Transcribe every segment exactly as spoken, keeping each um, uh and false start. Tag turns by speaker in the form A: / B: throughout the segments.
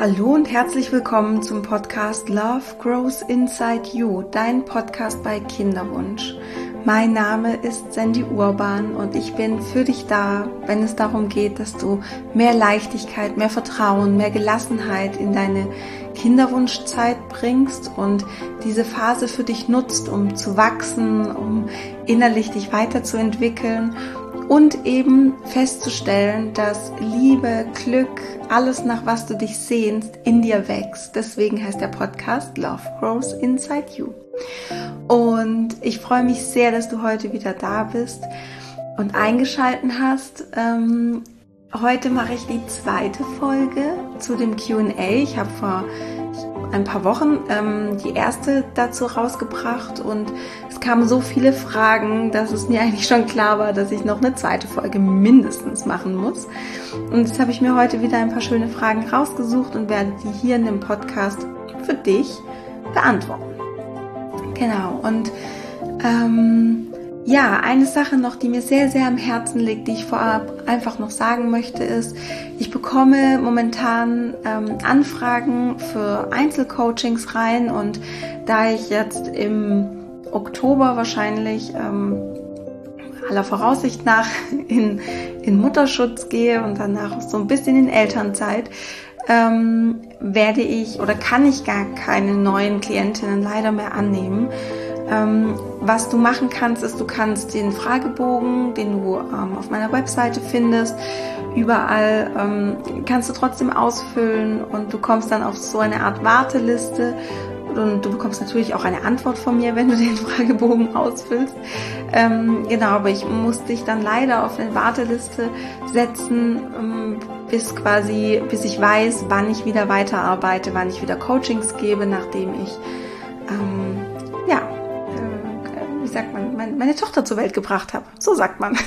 A: Hallo und herzlich willkommen zum Podcast Love Grows Inside You, dein Podcast bei Kinderwunsch. Mein Name ist Sandy Urban und ich bin für dich da, wenn es darum geht, dass du mehr Leichtigkeit, mehr Vertrauen, mehr Gelassenheit in deine Kinderwunschzeit bringst und diese Phase für dich nutzt, um zu wachsen, um innerlich dich weiterzuentwickeln und eben festzustellen, dass Liebe, Glück, alles, nach was du dich sehnst, in dir wächst. Deswegen heißt der Podcast Love Grows Inside You. Und ich freue mich sehr, dass du heute wieder da bist und eingeschalten hast. Ähm, heute mache ich die zweite Folge zu dem Q und A. Ich habe vor ein paar Wochen ähm, die erste dazu rausgebracht und es kamen so viele Fragen, dass es mir eigentlich schon klar war, dass ich noch eine zweite Folge mindestens machen muss. Und jetzt habe ich mir heute wieder ein paar schöne Fragen rausgesucht und werde die hier in dem Podcast für dich beantworten. Genau, und ähm, ja, eine Sache noch, die mir sehr, sehr am Herzen liegt, die ich vorab einfach noch sagen möchte, ist, ich bekomme momentan ähm, Anfragen für Einzelcoachings rein und da ich jetzt im Oktober wahrscheinlich ähm, aller Voraussicht nach in, in Mutterschutz gehe und danach so ein bisschen in Elternzeit, ähm, werde ich oder kann ich gar keine neuen Klientinnen leider mehr annehmen. Ähm, was du machen kannst, ist, du kannst den Fragebogen, den du ähm, auf meiner Webseite findest, überall ähm, kannst du trotzdem ausfüllen und du kommst dann auf so eine Art Warteliste und du bekommst natürlich auch eine Antwort von mir, wenn du den Fragebogen ausfüllst. Ähm, genau, aber ich muss dich dann leider auf eine Warteliste setzen, ähm, bis quasi, bis ich weiß, wann ich wieder weiterarbeite, wann ich wieder Coachings gebe, nachdem ich ähm, ja wie sagt man, meine, meine Tochter zur Welt gebracht habe. So sagt man.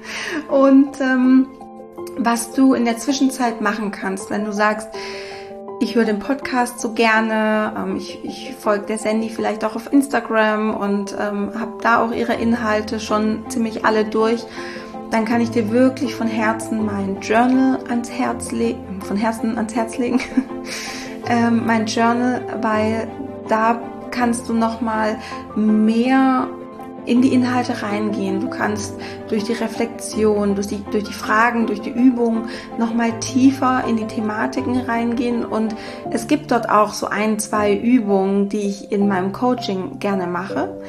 A: Und ähm, was du in der Zwischenzeit machen kannst, wenn du sagst, ich höre den Podcast so gerne, ähm, ich, ich folge der Sandy vielleicht auch auf Instagram und ähm, habe da auch ihre Inhalte schon ziemlich alle durch, dann kann ich dir wirklich von Herzen mein Journal ans Herz legen, von Herzen ans Herz legen, ähm, mein Journal, weil da kannst du nochmal mehr in die Inhalte reingehen. Du kannst durch die Reflexion, durch die, durch die Fragen, durch die Übungen nochmal tiefer in die Thematiken reingehen und es gibt dort auch so ein, zwei Übungen, die ich in meinem Coaching gerne mache.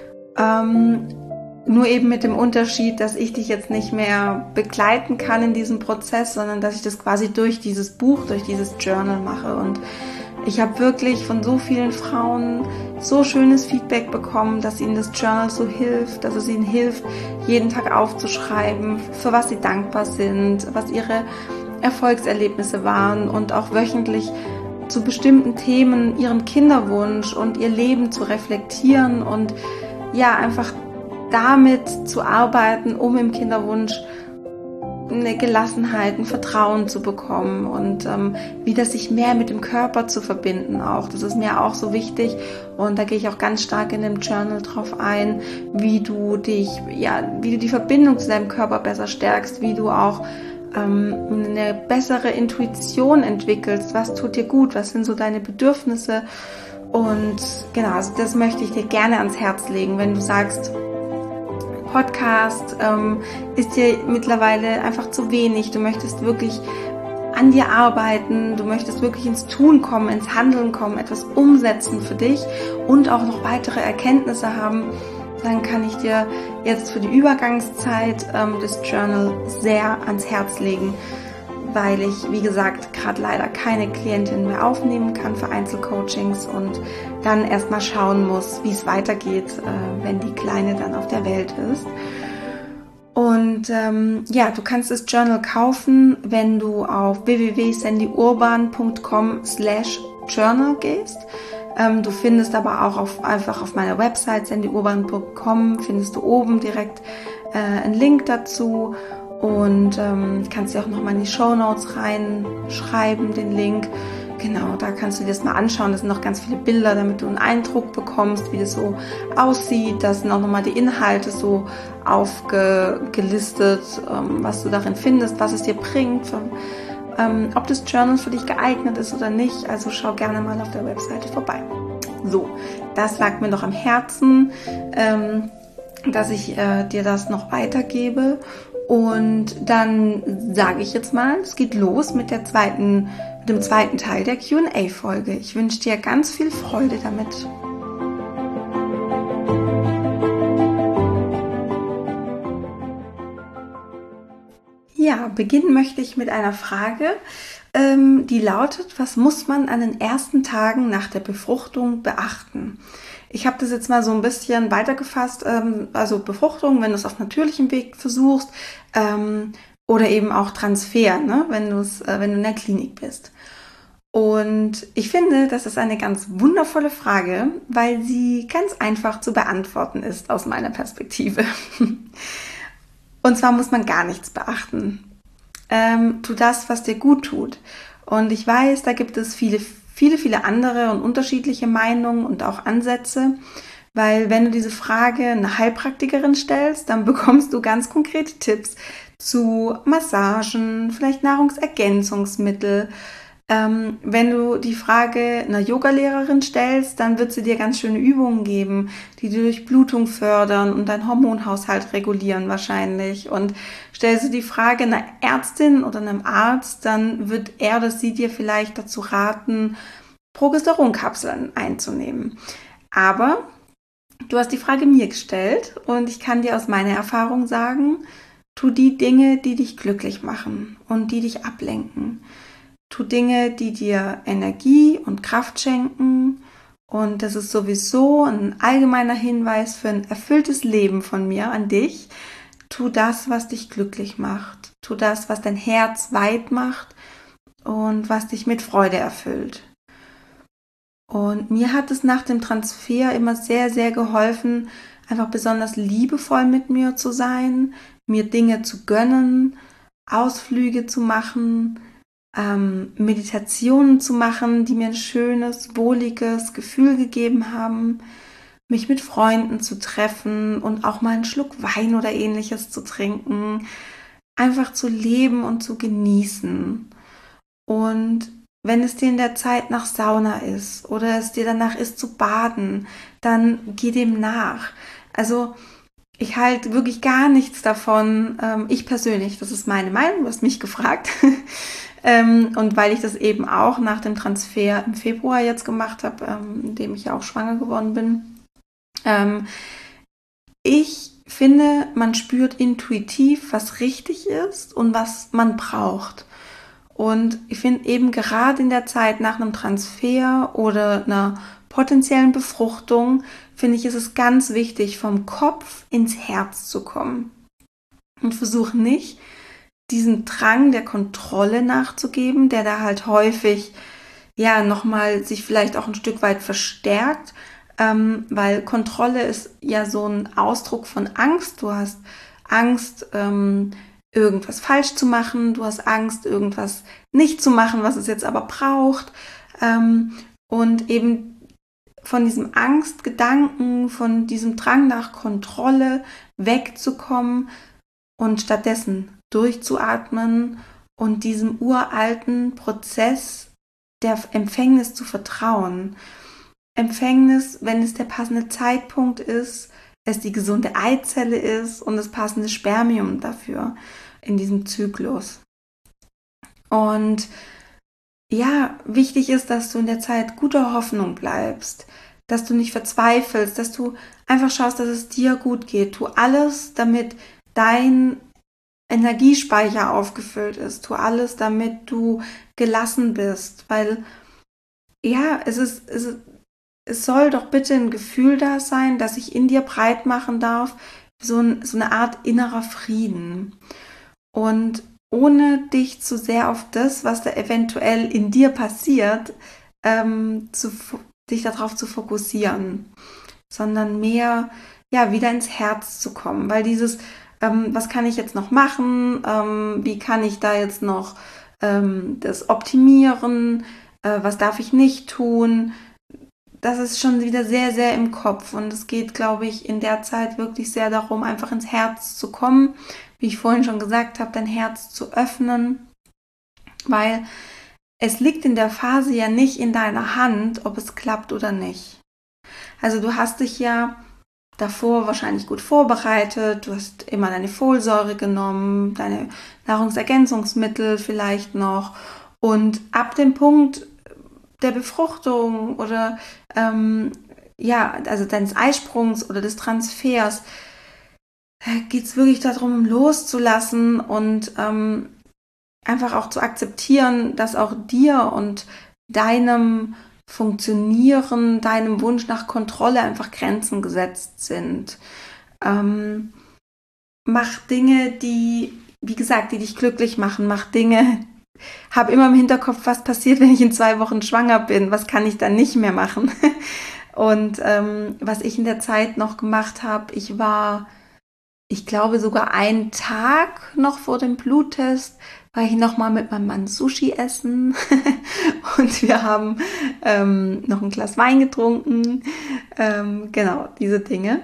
A: Ähm, nur eben mit dem Unterschied, dass ich dich jetzt nicht mehr begleiten kann in diesem Prozess, sondern dass ich das quasi durch dieses Buch, durch dieses Journal mache. Und ich habe wirklich von so vielen Frauen so schönes Feedback bekommen, dass ihnen das Journal so hilft, dass es ihnen hilft, jeden Tag aufzuschreiben, für was sie dankbar sind, was ihre Erfolgserlebnisse waren und auch wöchentlich zu bestimmten Themen ihren Kinderwunsch und ihr Leben zu reflektieren und ja, einfach damit zu arbeiten, um im Kinderwunsch eine Gelassenheit, ein Vertrauen zu bekommen und ähm, wieder sich mehr mit dem Körper zu verbinden auch. Das ist mir auch so wichtig und da gehe ich auch ganz stark in dem Journal drauf ein, wie du dich, ja, wie du die Verbindung zu deinem Körper besser stärkst, wie du auch ähm, eine bessere Intuition entwickelst, was tut dir gut, was sind so deine Bedürfnisse und genau, also das möchte ich dir gerne ans Herz legen, wenn du sagst, Podcast ähm, ist dir mittlerweile einfach zu wenig. Du möchtest wirklich an dir arbeiten, du möchtest wirklich ins Tun kommen, ins Handeln kommen, etwas umsetzen für dich und auch noch weitere Erkenntnisse haben, dann kann ich dir jetzt für die Übergangszeit ähm, das Journal sehr ans Herz legen, weil ich, wie gesagt, gerade leider keine Klientin mehr aufnehmen kann für Einzelcoachings und dann erstmal schauen muss, wie es weitergeht, äh, wenn die Kleine dann auf der Welt ist. Und ähm, ja, du kannst das Journal kaufen, wenn du auf w w w punkt sandy urban punkt com slash journal gehst. Ähm, du findest aber auch auf, einfach auf meiner Website sandy urban punkt com findest du oben direkt äh, einen Link dazu. Und ähm, kannst dir auch nochmal in die Shownotes reinschreiben, den Link. Genau, da kannst du dir das mal anschauen. Das sind noch ganz viele Bilder, damit du einen Eindruck bekommst, wie das so aussieht. Da sind auch nochmal die Inhalte so aufgelistet, ähm, was du darin findest, was es dir bringt. ähm, ob das Journal für dich geeignet ist oder nicht. Also schau gerne mal auf der Webseite vorbei. So, das lag mir noch am Herzen, ähm, dass ich äh, dir das noch weitergebe. Und dann sage ich jetzt mal, es geht los mit der zweiten, mit dem zweiten Teil der Q und A-Folge. Ich wünsche dir ganz viel Freude damit. Ja, beginnen möchte ich mit einer Frage, ähm, die lautet: Was muss man an den ersten Tagen nach der Befruchtung beachten? Ich habe das jetzt mal so ein bisschen weitergefasst, ähm, also Befruchtung, wenn du es auf natürlichem Weg versuchst, ähm, oder eben auch Transfer, ne, wenn, du's, äh, wenn du in der Klinik bist. Und ich finde, das ist eine ganz wundervolle Frage, weil sie ganz einfach zu beantworten ist aus meiner Perspektive. Und zwar muss man gar nichts beachten. Ähm, tu das, was dir gut tut. Und ich weiß, da gibt es viele, viele, viele andere und unterschiedliche Meinungen und auch Ansätze, weil wenn du diese Frage einer Heilpraktikerin stellst, dann bekommst du ganz konkrete Tipps zu Massagen, vielleicht Nahrungsergänzungsmittel. Ähm, wenn du die Frage einer Yogalehrerin stellst, dann wird sie dir ganz schöne Übungen geben, die die Durchblutung fördern und deinen Hormonhaushalt regulieren wahrscheinlich. Und stellst du die Frage einer Ärztin oder einem Arzt, dann wird er oder sie dir vielleicht dazu raten, Progesteronkapseln einzunehmen. Aber du hast die Frage mir gestellt und ich kann dir aus meiner Erfahrung sagen, tu die Dinge, die dich glücklich machen und die dich ablenken. Tu Dinge, die dir Energie und Kraft schenken. Und das ist sowieso ein allgemeiner Hinweis für ein erfülltes Leben von mir an dich. Tu das, was dich glücklich macht. Tu das, was dein Herz weit macht und was dich mit Freude erfüllt. Und mir hat es nach dem Transfer immer sehr, sehr geholfen, einfach besonders liebevoll mit mir zu sein, mir Dinge zu gönnen, Ausflüge zu machen, ähm, Meditationen zu machen, die mir ein schönes, wohliges Gefühl gegeben haben, mich mit Freunden zu treffen und auch mal einen Schluck Wein oder ähnliches zu trinken, einfach zu leben und zu genießen. Und wenn es dir in der Zeit nach Sauna ist oder es dir danach ist zu baden, dann geh dem nach. Also ich halte wirklich gar nichts davon, ähm, ich persönlich, das ist meine Meinung, du hast mich gefragt, ähm, und weil ich das eben auch nach dem Transfer im Februar jetzt gemacht habe, ähm, in dem ich ja auch schwanger geworden bin, ähm, ich finde, man spürt intuitiv, was richtig ist und was man braucht. Und ich finde eben gerade in der Zeit nach einem Transfer oder einer potenziellen Befruchtung, finde ich, ist es ganz wichtig, vom Kopf ins Herz zu kommen. Und versuch nicht, diesen Drang der Kontrolle nachzugeben, der da halt häufig, ja, nochmal sich vielleicht auch ein Stück weit verstärkt, ähm, weil Kontrolle ist ja so ein Ausdruck von Angst. Du hast Angst, ähm, irgendwas falsch zu machen, du hast Angst, irgendwas nicht zu machen, was es jetzt aber braucht, ähm, und eben von diesem Angstgedanken, von diesem Drang nach Kontrolle wegzukommen und stattdessen durchzuatmen und diesem uralten Prozess der Empfängnis zu vertrauen. Empfängnis, wenn es der passende Zeitpunkt ist, es die gesunde Eizelle ist und das passende Spermium dafür in diesem Zyklus. Und ja, wichtig ist, dass du in der Zeit guter Hoffnung bleibst, dass du nicht verzweifelst, dass du einfach schaust, dass es dir gut geht. Tu alles, damit dein Energiespeicher aufgefüllt ist. Tu alles, damit du gelassen bist, weil ja, es ist, es ist, es soll doch bitte ein Gefühl da sein, dass sich in dir breit machen darf, so, ein, so eine Art innerer Frieden. Und ohne dich zu sehr auf das, was da eventuell in dir passiert, ähm, zu, dich darauf zu fokussieren, sondern mehr, ja, wieder ins Herz zu kommen, weil dieses, ähm, was kann ich jetzt noch machen, ähm, wie kann ich da jetzt noch ähm, das optimieren, äh, was darf ich nicht tun, das ist schon wieder sehr, sehr im Kopf und es geht, glaube ich, in der Zeit wirklich sehr darum, einfach ins Herz zu kommen, wie ich vorhin schon gesagt habe, dein Herz zu öffnen weil es liegt in der Phase ja nicht in deiner Hand, ob es klappt oder nicht. Also du hast dich ja davor wahrscheinlich gut vorbereitet, du hast immer deine Folsäure genommen, deine Nahrungsergänzungsmittel vielleicht noch, und ab dem Punkt der Befruchtung oder ähm, ja, also deines Eisprungs oder des Transfers geht es wirklich darum, loszulassen und ähm, einfach auch zu akzeptieren, dass auch dir und deinem Funktionieren, deinem Wunsch nach Kontrolle einfach Grenzen gesetzt sind. Ähm, mach Dinge, die, wie gesagt, die dich glücklich machen. Mach Dinge, hab immer im Hinterkopf, was passiert, wenn ich in zwei Wochen schwanger bin. Was kann ich dann nicht mehr machen? Und ähm, was ich in der Zeit noch gemacht habe, ich war, ich glaube sogar einen Tag noch vor dem Bluttest, war ich nochmal mit meinem Mann Sushi essen und wir haben ähm, noch ein Glas Wein getrunken. Ähm, genau, diese Dinge.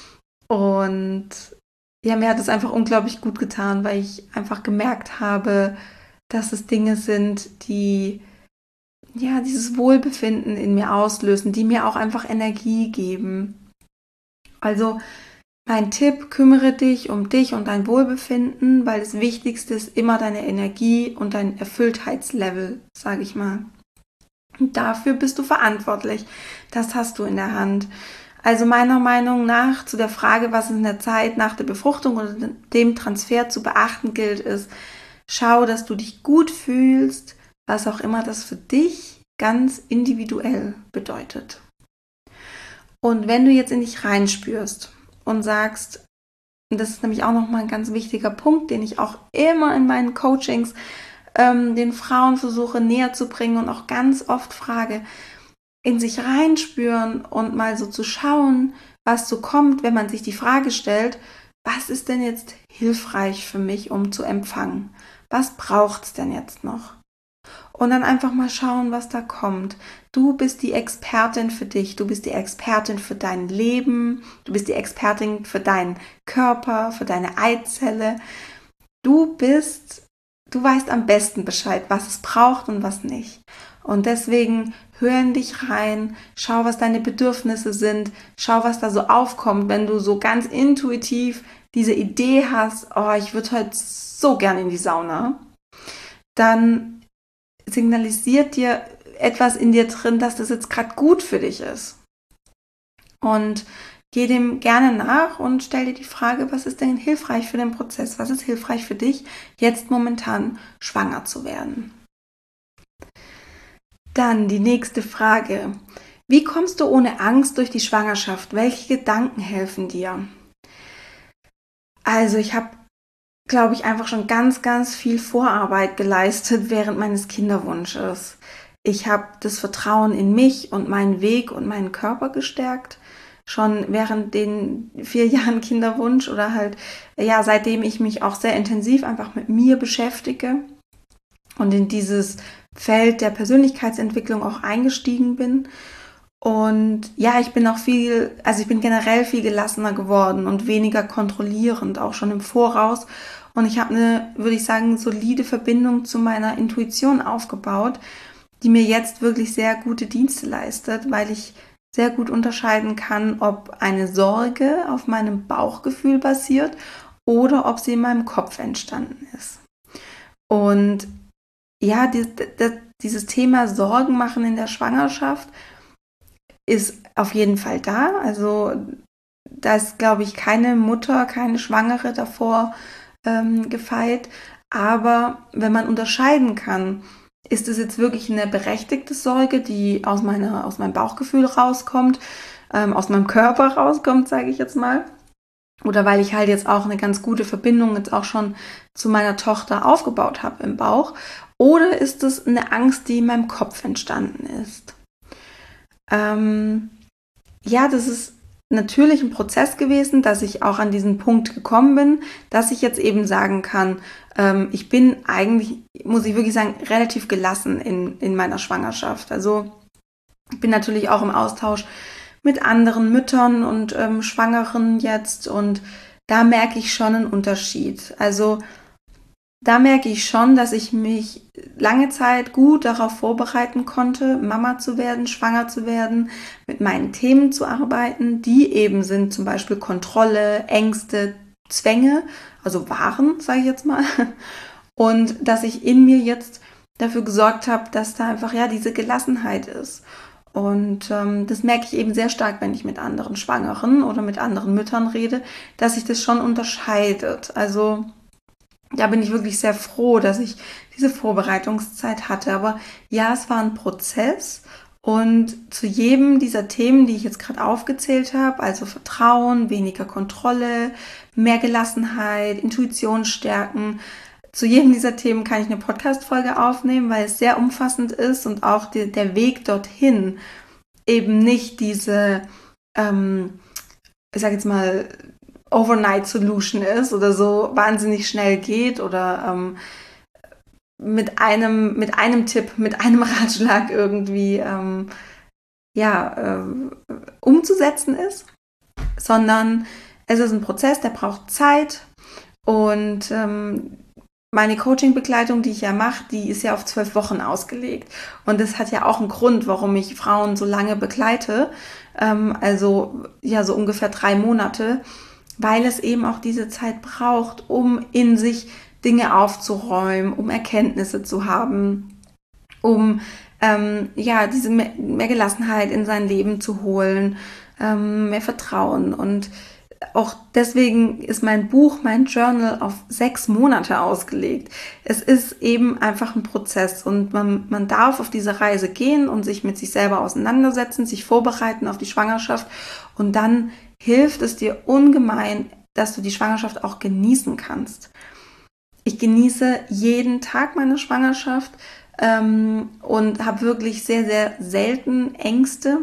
A: Und ja, mir hat es einfach unglaublich gut getan, weil ich einfach gemerkt habe, dass es Dinge sind, die ja dieses Wohlbefinden in mir auslösen, die mir auch einfach Energie geben. Also mein Tipp, kümmere dich um dich und dein Wohlbefinden, weil das Wichtigste ist immer deine Energie und dein Erfülltheitslevel, sage ich mal. Und dafür bist du verantwortlich. Das hast du in der Hand. Also meiner Meinung nach zu der Frage, was in der Zeit nach der Befruchtung oder dem Transfer zu beachten gilt, ist, schau, dass du dich gut fühlst, was auch immer das für dich ganz individuell bedeutet. Und wenn du jetzt in dich reinspürst und sagst, und das ist nämlich auch nochmal ein ganz wichtiger Punkt, den ich auch immer in meinen Coachings ähm, den Frauen versuche näher zu bringen und auch ganz oft frage, in sich reinspüren und mal so zu schauen, was so kommt, wenn man sich die Frage stellt, was ist denn jetzt hilfreich für mich, um zu empfangen? Was braucht es denn jetzt noch? Und dann einfach mal schauen, was da kommt. Du bist die Expertin für dich, du bist die Expertin für dein Leben, du bist die Expertin für deinen Körper, für deine Eizelle. Du bist, du weißt am besten Bescheid, was es braucht und was nicht. Und deswegen hör in dich rein, schau, was deine Bedürfnisse sind, schau, was da so aufkommt, wenn du so ganz intuitiv diese Idee hast, oh, ich würde heute so gern in die Sauna, dann signalisiert dir etwas in dir drin, dass das jetzt gerade gut für dich ist. Und geh dem gerne nach und stell dir die Frage, was ist denn hilfreich für den Prozess? Was ist hilfreich für dich, jetzt momentan schwanger zu werden? Dann die nächste Frage. Wie kommst du ohne Angst durch die Schwangerschaft? Welche Gedanken helfen dir? Also ich habe, glaube ich, einfach schon ganz, ganz viel Vorarbeit geleistet während meines Kinderwunsches. Ich habe das Vertrauen in mich und meinen Weg und meinen Körper gestärkt. Schon während den vier Jahren Kinderwunsch oder halt, ja, seitdem ich mich auch sehr intensiv einfach mit mir beschäftige und in dieses Feld der Persönlichkeitsentwicklung auch eingestiegen bin. Und ja, ich bin auch viel, also ich bin generell viel gelassener geworden und weniger kontrollierend, auch schon im Voraus. Und ich habe eine, würde ich sagen, solide Verbindung zu meiner Intuition aufgebaut, die mir jetzt wirklich sehr gute Dienste leistet, weil ich sehr gut unterscheiden kann, ob eine Sorge auf meinem Bauchgefühl basiert oder ob sie in meinem Kopf entstanden ist. Und ja, die, die, dieses Thema Sorgen machen in der Schwangerschaft ist auf jeden Fall da. Also da ist, glaube ich, keine Mutter, keine Schwangere davor ähm, gefeit. Aber wenn man unterscheiden kann, ist es jetzt wirklich eine berechtigte Sorge, die aus, meiner, aus meinem Bauchgefühl rauskommt, ähm, aus meinem Körper rauskommt, sage ich jetzt mal. Oder weil ich halt jetzt auch eine ganz gute Verbindung jetzt auch schon zu meiner Tochter aufgebaut habe im Bauch. Oder ist es eine Angst, die in meinem Kopf entstanden ist? Ähm, ja, das ist natürlich ein Prozess gewesen, dass ich auch an diesen Punkt gekommen bin, dass ich jetzt eben sagen kann, ähm, ich bin eigentlich, muss ich wirklich sagen, relativ gelassen in, in meiner Schwangerschaft. Also ich bin natürlich auch im Austausch mit anderen Müttern und ähm, Schwangeren jetzt und da merke ich schon einen Unterschied. Also da merke ich schon, dass ich mich lange Zeit gut darauf vorbereiten konnte, Mama zu werden, schwanger zu werden, mit meinen Themen zu arbeiten, die eben sind zum Beispiel Kontrolle, Ängste, Zwänge, also waren, sage ich jetzt mal. Und dass ich in mir jetzt dafür gesorgt habe, dass da einfach ja diese Gelassenheit ist. Und ähm, das merke ich eben sehr stark, wenn ich mit anderen Schwangeren oder mit anderen Müttern rede, dass sich das schon unterscheidet. Also da bin ich wirklich sehr froh, dass ich diese Vorbereitungszeit hatte. Aber ja, es war ein Prozess. Und zu jedem dieser Themen, die ich jetzt gerade aufgezählt habe, also Vertrauen, weniger Kontrolle, mehr Gelassenheit, Intuition stärken, zu jedem dieser Themen kann ich eine Podcast-Folge aufnehmen, weil es sehr umfassend ist und auch die, der Weg dorthin eben nicht diese, ähm, ich sage jetzt mal, Overnight Solution ist oder so wahnsinnig schnell geht oder ähm, mit einem mit einem Tipp, mit einem Ratschlag irgendwie ähm, ja äh, umzusetzen ist, sondern es ist ein Prozess, der braucht Zeit und ähm, meine Coaching-Begleitung, die ich ja mache, die ist ja auf zwölf Wochen ausgelegt. Und das hat ja auch einen Grund, warum ich Frauen so lange begleite. Ähm, also ja, so ungefähr drei Monate, weil es eben auch diese Zeit braucht, um in sich Dinge aufzuräumen, um Erkenntnisse zu haben, um ähm, ja, diese mehr, mehr Gelassenheit in sein Leben zu holen, ähm, mehr Vertrauen. Und auch deswegen ist mein Buch, mein Journal auf sechs Monate ausgelegt. Es ist eben einfach ein Prozess und man, man darf auf diese Reise gehen und sich mit sich selber auseinandersetzen, sich vorbereiten auf die Schwangerschaft und dann hilft es dir ungemein, dass du die Schwangerschaft auch genießen kannst. Ich genieße jeden Tag meine Schwangerschaft ähm, und habe wirklich sehr, sehr selten Ängste.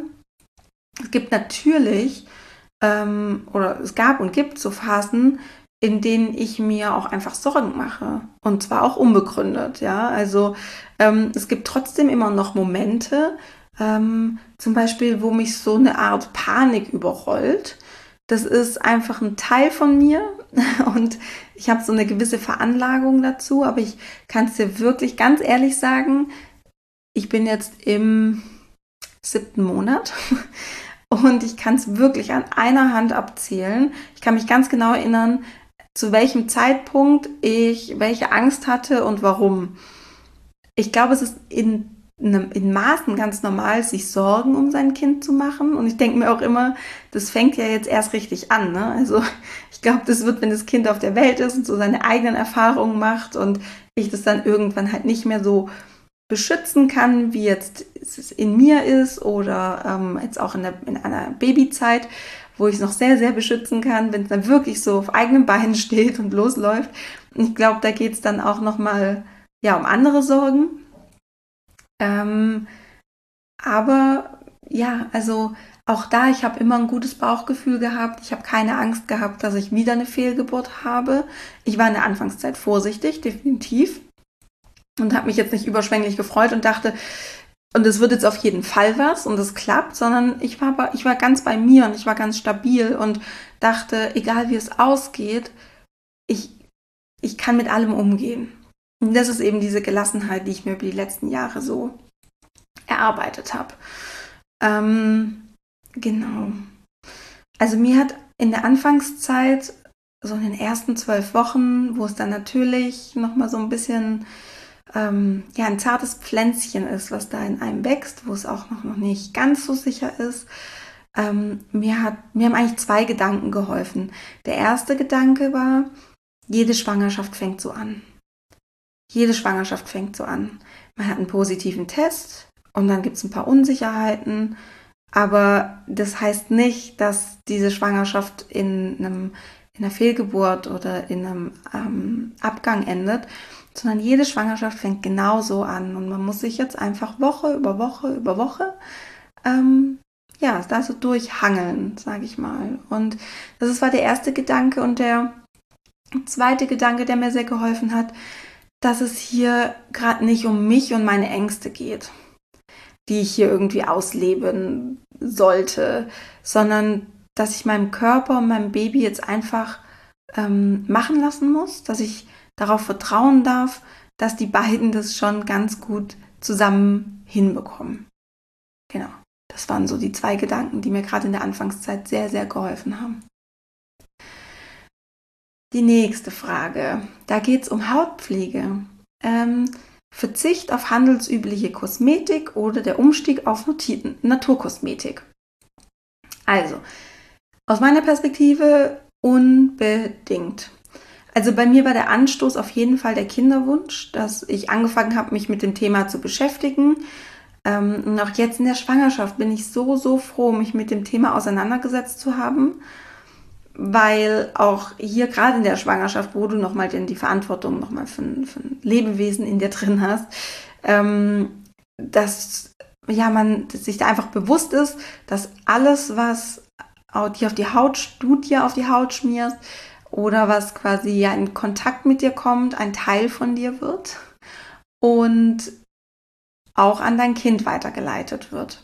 A: Es gibt natürlich ähm, oder es gab und gibt so Phasen, in denen ich mir auch einfach Sorgen mache und zwar auch unbegründet, ja, also ähm, es gibt trotzdem immer noch Momente, ähm, zum Beispiel, wo mich so eine Art Panik überrollt. Das ist einfach ein Teil von mir und ich habe so eine gewisse Veranlagung dazu, aber ich kann es dir wirklich ganz ehrlich sagen, ich bin jetzt im siebten Monat und ich kann es wirklich an einer Hand abzählen. Ich kann mich ganz genau erinnern, zu welchem Zeitpunkt ich welche Angst hatte und warum. Ich glaube, es ist in, in Maßen ganz normal, sich Sorgen um sein Kind zu machen. Und ich denke mir auch immer, das fängt ja jetzt erst richtig an. Ne? Also ich glaube, das wird, wenn das Kind auf der Welt ist und so seine eigenen Erfahrungen macht und ich das dann irgendwann halt nicht mehr so beschützen kann, wie jetzt es in mir ist oder ähm, jetzt auch in, der, in einer Babyzeit, wo ich es noch sehr, sehr beschützen kann, wenn es dann wirklich so auf eigenen Beinen steht und losläuft. Und ich glaube, da geht es dann auch nochmal ja, um andere Sorgen. Ähm, aber ja, also auch da, ich habe immer ein gutes Bauchgefühl gehabt. Ich habe keine Angst gehabt, dass ich wieder eine Fehlgeburt habe. Ich war in der Anfangszeit vorsichtig, definitiv. Und habe mich jetzt nicht überschwänglich gefreut und dachte, und es wird jetzt auf jeden Fall was und es klappt, sondern ich war, ich war ganz bei mir und ich war ganz stabil und dachte, egal wie es ausgeht, ich, ich kann mit allem umgehen. Und das ist eben diese Gelassenheit, die ich mir über die letzten Jahre so erarbeitet habe. Ähm, genau. Also mir hat in der Anfangszeit, so in den ersten zwölf Wochen, wo es dann natürlich nochmal so ein bisschen ähm, ja, ein zartes Pflänzchen ist, was da in einem wächst, wo es auch noch, noch nicht ganz so sicher ist. Ähm, mir, hat, mir haben eigentlich zwei Gedanken geholfen. Der erste Gedanke war, jede Schwangerschaft fängt so an. Jede Schwangerschaft fängt so an. Man hat einen positiven Test und dann gibt es ein paar Unsicherheiten, aber das heißt nicht, dass diese Schwangerschaft in, einem, in einer Fehlgeburt oder in einem ähm, Abgang endet, sondern jede Schwangerschaft fängt genauso an und man muss sich jetzt einfach Woche über Woche über Woche ähm, ja, da so durchhangeln, sage ich mal. Und das war der erste Gedanke und der zweite Gedanke, der mir sehr geholfen hat, dass es hier gerade nicht um mich und meine Ängste geht, die ich hier irgendwie ausleben sollte, sondern dass ich meinem Körper und meinem Baby jetzt einfach ähm, machen lassen muss, dass ich darauf vertrauen darf, dass die beiden das schon ganz gut zusammen hinbekommen. Genau, das waren so die zwei Gedanken, die mir gerade in der Anfangszeit sehr, sehr geholfen haben. Die nächste Frage, da geht es um Hautpflege. Ähm, Verzicht auf handelsübliche Kosmetik oder der Umstieg auf Naturkosmetik. Also, aus meiner Perspektive unbedingt. Also bei mir war der Anstoß auf jeden Fall der Kinderwunsch, dass ich angefangen habe, mich mit dem Thema zu beschäftigen. Ähm, und auch jetzt in der Schwangerschaft bin ich so, so froh, mich mit dem Thema auseinandergesetzt zu haben, weil auch hier gerade in der Schwangerschaft, wo du nochmal die Verantwortung nochmal für, für ein Lebewesen in dir drin hast, ähm, dass ja, man sich da einfach bewusst ist, dass alles, was dir auf die Haut, du dir auf die Haut schmierst oder was quasi ja in Kontakt mit dir kommt, ein Teil von dir wird und auch an dein Kind weitergeleitet wird.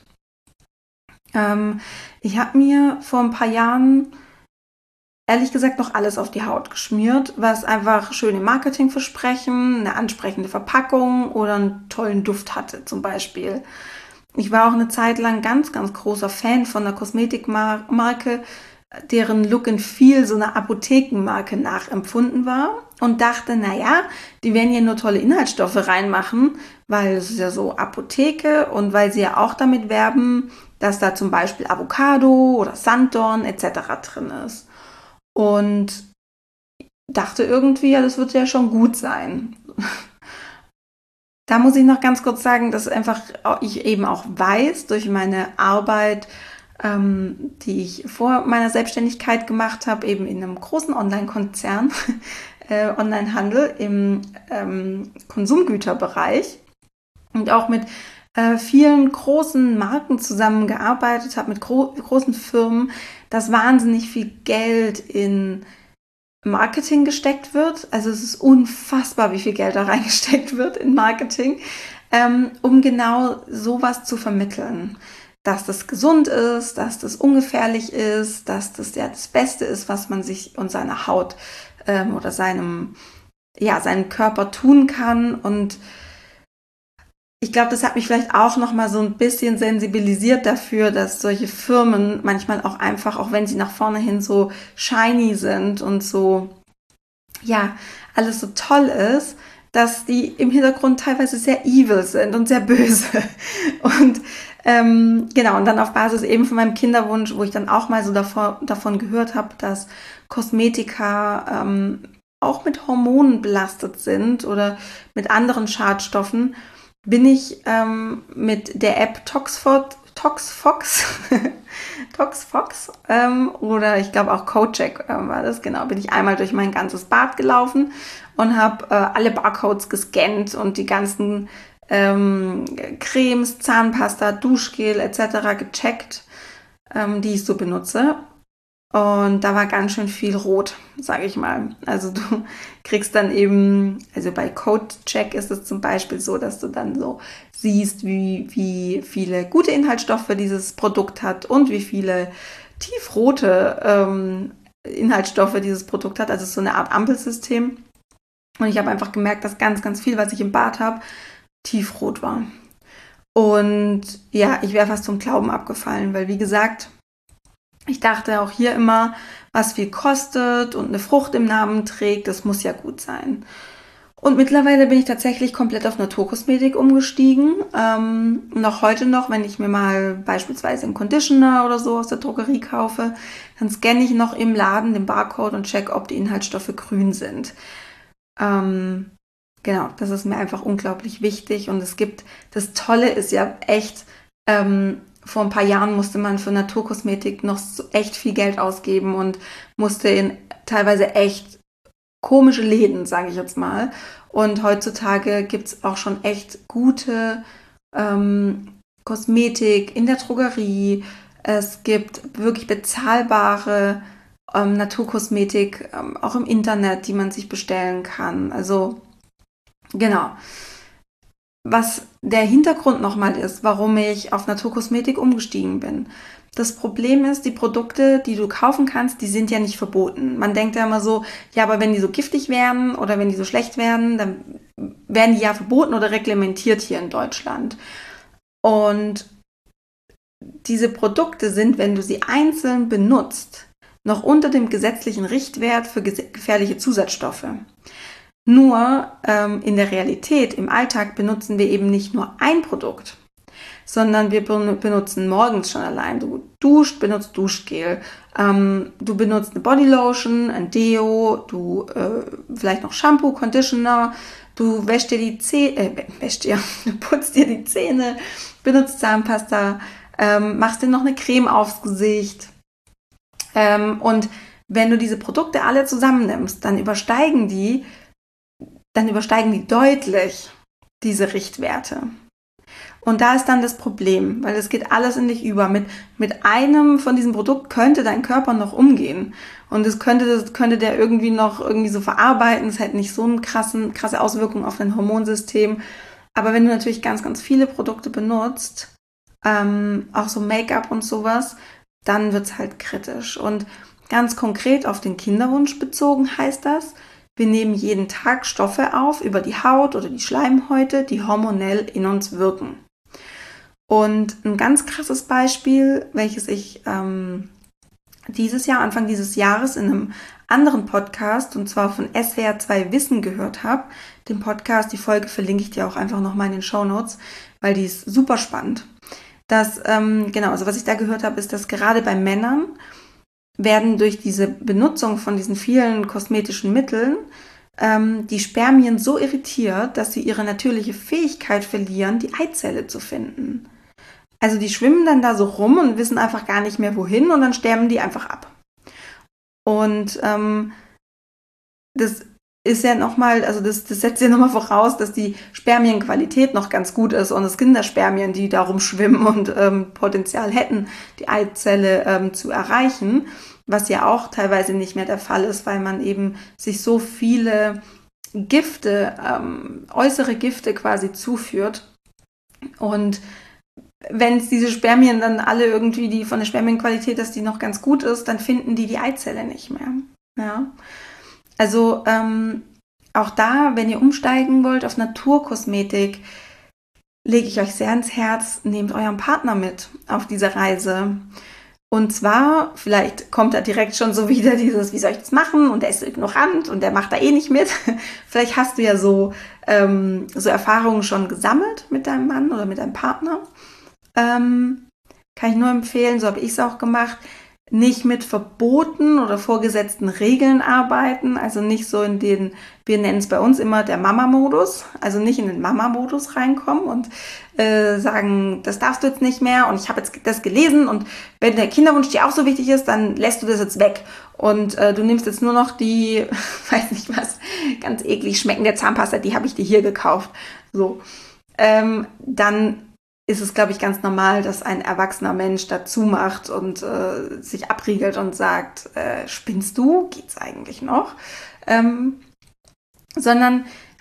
A: Ähm, ich habe mir vor ein paar Jahren ehrlich gesagt noch alles auf die Haut geschmiert, was einfach schöne Marketingversprechen, eine ansprechende Verpackung oder einen tollen Duft hatte zum Beispiel. Ich war auch eine Zeit lang ganz, ganz großer Fan von einer Kosmetikmarke, deren Look and Feel so eine Apothekenmarke nachempfunden war und dachte, naja, die werden hier nur tolle Inhaltsstoffe reinmachen, weil es ist ja so Apotheke und weil sie ja auch damit werben, dass da zum Beispiel Avocado oder Sanddorn et cetera drin ist. Und dachte irgendwie, ja, das wird ja schon gut sein. Da muss ich noch ganz kurz sagen, dass einfach ich eben auch weiß, durch meine Arbeit, ähm, die ich vor meiner Selbstständigkeit gemacht habe, eben in einem großen Online-Konzern, äh, Onlinehandel im ähm, Konsumgüterbereich und auch mit äh, vielen großen Marken zusammengearbeitet habe, mit gro- großen Firmen, dass wahnsinnig viel Geld in Marketing gesteckt wird. Also es ist unfassbar, wie viel Geld da reingesteckt wird in Marketing, ähm, um genau sowas zu vermitteln. Dass das gesund ist, dass das ungefährlich ist, dass das ja das Beste ist, was man sich und seiner Haut ähm, oder seinem, ja, seinem Körper tun kann. Und ich glaube, das hat mich vielleicht auch noch mal so ein bisschen sensibilisiert dafür, dass solche Firmen manchmal auch einfach, auch wenn sie nach vorne hin so shiny sind und so, ja, alles so toll ist, dass die im Hintergrund teilweise sehr evil sind und sehr böse. Und ähm, genau, und dann auf Basis eben von meinem Kinderwunsch, wo ich dann auch mal so davor, davon gehört habe, dass Kosmetika ähm, auch mit Hormonen belastet sind oder mit anderen Schadstoffen, bin ich ähm, mit der App Toxfox, Toxfox, Toxfox ähm, oder ich glaube auch Cocheck ähm, war das, genau, bin ich einmal durch mein ganzes Bad gelaufen und habe äh, alle Barcodes gescannt und die ganzen ähm, Cremes, Zahnpasta, Duschgel et cetera gecheckt, ähm, die ich so benutze. Und da war ganz schön viel rot, sage ich mal. Also du kriegst dann eben, also bei CodeCheck ist es zum Beispiel so, dass du dann so siehst, wie, wie viele gute Inhaltsstoffe dieses Produkt hat und wie viele tiefrote ähm, Inhaltsstoffe dieses Produkt hat. Also es ist so eine Art Ampelsystem. Und ich habe einfach gemerkt, dass ganz, ganz viel, was ich im Bad habe, tiefrot war. Und ja, ich wäre fast zum Glauben abgefallen, weil wie gesagt, ich dachte auch hier immer, was viel kostet und eine Frucht im Namen trägt, das muss ja gut sein. Und mittlerweile bin ich tatsächlich komplett auf Naturkosmetik umgestiegen. Ähm, noch heute noch, wenn ich mir mal beispielsweise einen Conditioner oder so aus der Drogerie kaufe, dann scanne ich noch im Laden den Barcode und check, ob die Inhaltsstoffe grün sind. Ähm, genau, das ist mir einfach unglaublich wichtig. Und es gibt, das Tolle ist ja echt, ähm, vor ein paar Jahren musste man für Naturkosmetik noch so echt viel Geld ausgeben und musste in teilweise echt komische Läden, sage ich jetzt mal. Und heutzutage gibt es auch schon echt gute ähm, Kosmetik in der Drogerie. Es gibt wirklich bezahlbare ähm, Naturkosmetik ähm, auch im Internet, die man sich bestellen kann. Also genau. Was der Hintergrund nochmal ist, warum ich auf Naturkosmetik umgestiegen bin. Das Problem ist, die Produkte, die du kaufen kannst, die sind ja nicht verboten. Man denkt ja immer so, ja, aber wenn die so giftig wären oder wenn die so schlecht werden, dann werden die ja verboten oder reglementiert hier in Deutschland. Und diese Produkte sind, wenn du sie einzeln benutzt, noch unter dem gesetzlichen Richtwert für gefährliche Zusatzstoffe. Nur ähm, in der Realität, im Alltag benutzen wir eben nicht nur ein Produkt, sondern wir benutzen morgens schon allein. Du duscht, benutzt Duschgel, ähm, du benutzt eine Bodylotion, ein Deo, du äh, vielleicht noch Shampoo, Conditioner, du wäschst dir die Zähne, äh, wäschst dir, du putzt dir die Zähne, benutzt Zahnpasta, ähm, machst dir noch eine Creme aufs Gesicht. Ähm, und wenn du diese Produkte alle zusammennimmst, dann übersteigen die, dann übersteigen die deutlich diese Richtwerte. Und da ist dann das Problem, weil es geht alles in dich über. Mit, mit einem von diesen Produkten könnte dein Körper noch umgehen. Und es könnte, das könnte der irgendwie noch irgendwie so verarbeiten. Es hat nicht so eine krassen, krasse Auswirkung auf dein Hormonsystem. Aber wenn du natürlich ganz, ganz viele Produkte benutzt, ähm, auch so Make-up und sowas, dann wird es halt kritisch. Und ganz konkret auf den Kinderwunsch bezogen heißt das, wir nehmen jeden Tag Stoffe auf über die Haut oder die Schleimhäute, die hormonell in uns wirken. Und ein ganz krasses Beispiel, welches ich ähm, dieses Jahr, Anfang dieses Jahres in einem anderen Podcast, und zwar von S W R zwei Wissen gehört habe, den Podcast, die Folge verlinke ich dir auch einfach nochmal in den Shownotes, weil die ist super spannend. Das, ähm, genau, also was ich da gehört habe, ist, dass gerade bei Männern werden durch diese Benutzung von diesen vielen kosmetischen Mitteln ähm, die Spermien so irritiert, dass sie ihre natürliche Fähigkeit verlieren, die Eizelle zu finden. Also die schwimmen dann da so rum und wissen einfach gar nicht mehr wohin und dann sterben die einfach ab. Und ähm, das ist ja nochmal, also das, das setzt ja nochmal voraus, dass die Spermienqualität noch ganz gut ist und es Kinderspermien, die da rumschwimmen und ähm, Potenzial hätten, die Eizelle ähm, zu erreichen, was ja auch teilweise nicht mehr der Fall ist, weil man eben sich so viele Gifte, ähm, äußere Gifte quasi zuführt. Und wenn es diese Spermien dann alle irgendwie, die von der Spermienqualität, dass die noch ganz gut ist, dann finden die die Eizelle nicht mehr. Ja. Also ähm, auch da, wenn ihr umsteigen wollt auf Naturkosmetik, lege ich euch sehr ans Herz, nehmt euren Partner mit auf diese Reise. Und zwar, vielleicht kommt da direkt schon so wieder dieses, wie soll ich das machen? Und der ist ignorant und der macht da eh nicht mit. Vielleicht hast du ja so, ähm, so Erfahrungen schon gesammelt mit deinem Mann oder mit deinem Partner. Ähm, kann ich nur empfehlen, so habe ich es auch gemacht, nicht mit Verboten oder vorgesetzten Regeln arbeiten, also nicht so in den, wir nennen es bei uns immer der Mama-Modus, also nicht in den Mama-Modus reinkommen und äh, sagen, das darfst du jetzt nicht mehr und ich habe jetzt das gelesen und wenn der Kinderwunsch dir auch so wichtig ist, dann lässt du das jetzt weg und äh, du nimmst jetzt nur noch die, weiß nicht was, ganz eklig schmeckende Zahnpasta, die habe ich dir hier gekauft, so, ähm, dann ist es, glaube ich, ganz normal, dass ein erwachsener Mensch dazu macht und äh, sich abriegelt und sagt, äh, spinnst du? Geht's eigentlich noch? Ähm, sondern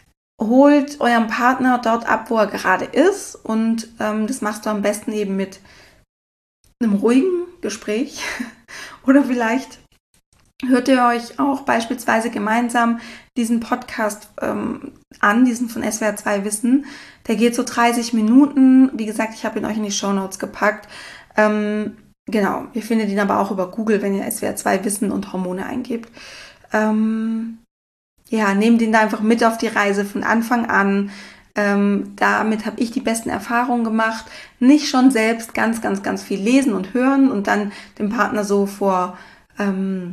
A: holt euren Partner dort ab, wo er gerade ist und ähm, das machst du am besten eben mit einem ruhigen Gespräch oder vielleicht hört ihr euch auch beispielsweise gemeinsam diesen Podcast ähm, an, diesen von S W R zwei Wissen. Der geht so dreißig Minuten. Wie gesagt, ich habe ihn euch in die Shownotes gepackt. Ähm, genau, ihr findet ihn aber auch über Google, wenn ihr S W R zwei Wissen und Hormone eingebt. Ähm, ja, nehmt ihn da einfach mit auf die Reise von Anfang an. Ähm, damit habe ich die besten Erfahrungen gemacht. Nicht schon selbst ganz, ganz, ganz viel lesen und hören und dann dem Partner so vor... Ähm,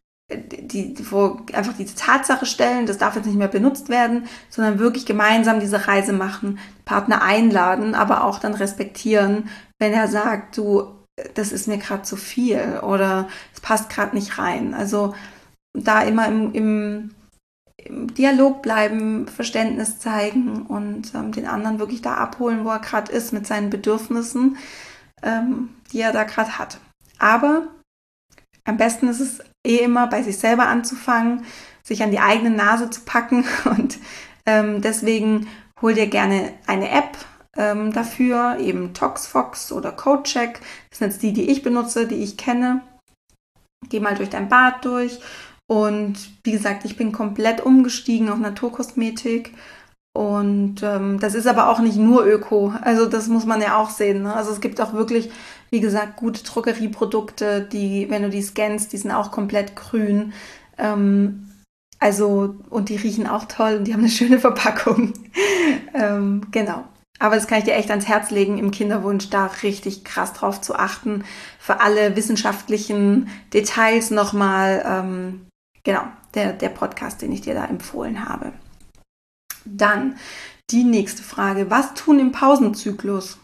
A: Die, wo einfach diese Tatsache stellen, das darf jetzt nicht mehr benutzt werden, sondern wirklich gemeinsam diese Reise machen, Partner einladen, aber auch dann respektieren, wenn er sagt, du, das ist mir gerade zu viel oder es passt gerade nicht rein. Also da immer im, im, im Dialog bleiben, Verständnis zeigen und ähm, den anderen wirklich da abholen, wo er gerade ist mit seinen Bedürfnissen, ähm, die er da gerade hat. Aber am besten ist es eh immer bei sich selber anzufangen, sich an die eigene Nase zu packen und ähm, deswegen hol dir gerne eine App, ähm, dafür, eben ToxFox oder CodeCheck. Das sind jetzt die, die ich benutze, die ich kenne. Geh mal durch dein Bad durch. Und wie gesagt, ich bin komplett umgestiegen auf Naturkosmetik. Und ähm, das ist aber auch nicht nur Öko. Also das muss man ja auch sehen. Ne? Also es gibt auch wirklich, wie gesagt, gute Drogerieprodukte, die, wenn du die scannst, die sind auch komplett grün. Ähm, also, und die riechen auch toll und die haben eine schöne Verpackung. ähm, genau. Aber das kann ich dir echt ans Herz legen, im Kinderwunsch da richtig krass drauf zu achten. Für alle wissenschaftlichen Details nochmal, ähm, genau, der, der Podcast, den ich dir da empfohlen habe. Dann die nächste Frage. Was tun im Pausenzyklus?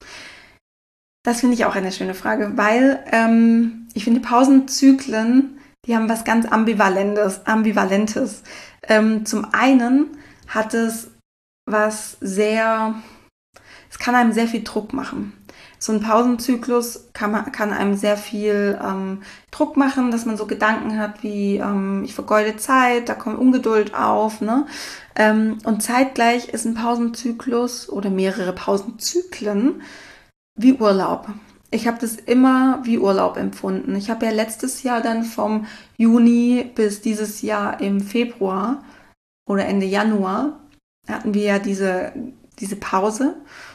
A: Das finde ich auch eine schöne Frage, weil ähm, ich finde Pausenzyklen, die haben was ganz Ambivalentes. Ambivalentes. Ähm, zum einen hat es was sehr, es kann einem sehr viel Druck machen. So ein Pausenzyklus kann, man, kann einem sehr viel ähm, Druck machen, dass man so Gedanken hat wie, ähm, ich vergeude Zeit, da kommt Ungeduld auf. Ne? Ähm, und zeitgleich ist ein Pausenzyklus oder mehrere Pausenzyklen wie Urlaub. Ich habe das immer wie Urlaub empfunden. Ich habe ja letztes Jahr dann vom Juni bis dieses Jahr im Februar oder Ende Januar hatten wir ja diese, diese Pause.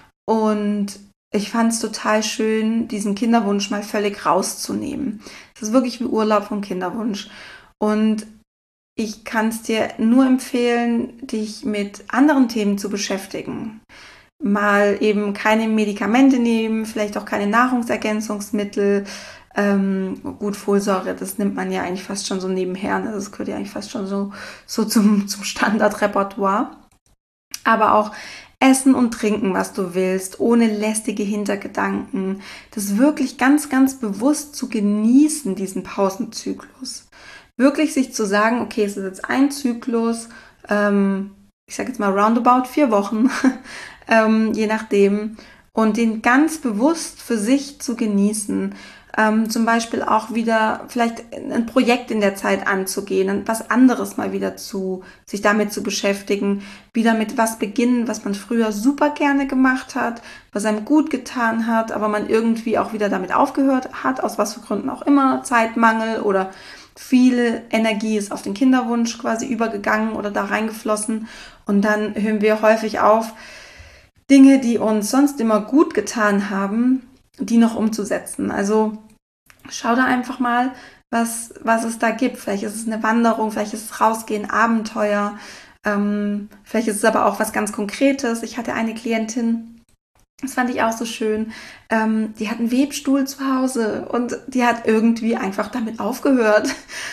A: Und ich fand es total schön, diesen Kinderwunsch mal völlig rauszunehmen. Das ist wirklich wie Urlaub vom Kinderwunsch. Und ich kann es dir nur empfehlen, dich mit anderen Themen zu beschäftigen. Mal eben keine Medikamente nehmen, vielleicht auch keine Nahrungsergänzungsmittel. Ähm, gut, Folsäure, das nimmt man ja eigentlich fast schon so nebenher. Ne? Das gehört ja eigentlich fast schon so, so zum, zum Standardrepertoire. Aber auch Essen und Trinken, was du willst, ohne lästige Hintergedanken. Das wirklich ganz, ganz bewusst zu genießen, diesen Pausenzyklus. Wirklich sich zu sagen, okay, es ist jetzt ein Zyklus, ähm, ich sage jetzt mal roundabout vier Wochen, ähm, je nachdem, und den ganz bewusst für sich zu genießen. Ähm, zum Beispiel auch wieder vielleicht ein Projekt in der Zeit anzugehen, was anderes mal wieder zu, sich damit zu beschäftigen, wieder mit was beginnen, was man früher super gerne gemacht hat, was einem gut getan hat, aber man irgendwie auch wieder damit aufgehört hat, aus was für Gründen auch immer, Zeitmangel oder viele Energie ist auf den Kinderwunsch quasi übergegangen oder da reingeflossen, und dann hören wir häufig auf, Dinge, die uns sonst immer gut getan haben, die noch umzusetzen. Also schau da einfach mal, was, was es da gibt. Vielleicht ist es eine Wanderung, vielleicht ist es rausgehen, Abenteuer, ähm, vielleicht ist es aber auch was ganz Konkretes. Ich hatte eine Klientin, das fand ich auch so schön, ähm, die hat einen Webstuhl zu Hause und die hat irgendwie einfach damit aufgehört.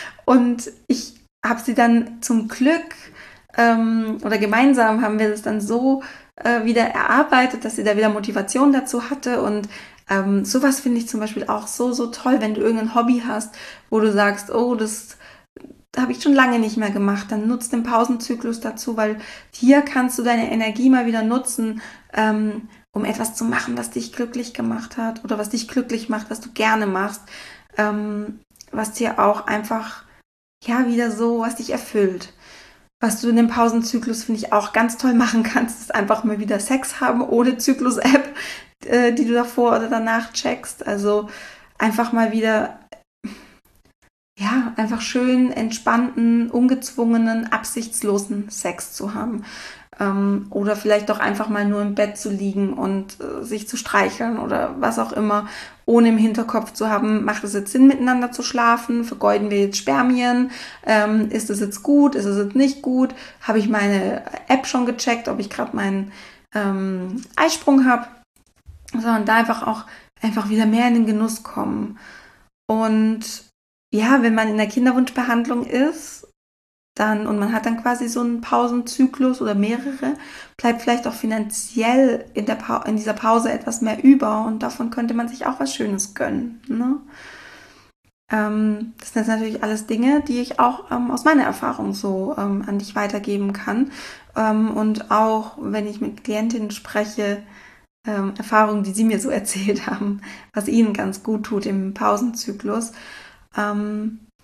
A: Und ich habe sie dann zum Glück ähm, oder gemeinsam haben wir das dann so äh, wieder erarbeitet, dass sie da wieder Motivation dazu hatte. Und ähm, sowas finde ich zum Beispiel auch so, so toll, wenn du irgendein Hobby hast, wo du sagst, oh, das habe ich schon lange nicht mehr gemacht, dann nutzt den Pausenzyklus dazu, weil hier kannst du deine Energie mal wieder nutzen, ähm, um etwas zu machen, was dich glücklich gemacht hat oder was dich glücklich macht, was du gerne machst, ähm, was dir auch einfach, ja, wieder so, was dich erfüllt. Was du in dem Pausenzyklus, finde ich, auch ganz toll machen kannst, ist einfach mal wieder Sex haben ohne Zyklus-App, äh, die du davor oder danach checkst. Also einfach mal wieder, ja, einfach schön entspannten, ungezwungenen, absichtslosen Sex zu haben. Ähm, oder vielleicht doch einfach mal nur im Bett zu liegen und äh, sich zu streicheln oder was auch immer, ohne im Hinterkopf zu haben, macht es jetzt Sinn, miteinander zu schlafen? Vergeuden wir jetzt Spermien? Ähm, ist es jetzt gut? Ist es jetzt nicht gut? Habe ich meine App schon gecheckt, ob ich gerade meinen ähm, Eisprung habe? Sondern da einfach auch einfach wieder mehr in den Genuss kommen. Und ja, wenn man in der Kinderwunschbehandlung ist, dann, und man hat dann quasi so einen Pausenzyklus oder mehrere, bleibt vielleicht auch finanziell in, der pa- in dieser Pause etwas mehr über, und davon könnte man sich auch was Schönes gönnen. Ne? Ähm, das sind jetzt natürlich alles Dinge, die ich auch ähm, aus meiner Erfahrung so ähm, an dich weitergeben kann. Ähm, und auch, wenn ich mit Klientinnen spreche, ähm, Erfahrungen, die sie mir so erzählt haben, was ihnen ganz gut tut im Pausenzyklus. Ähm,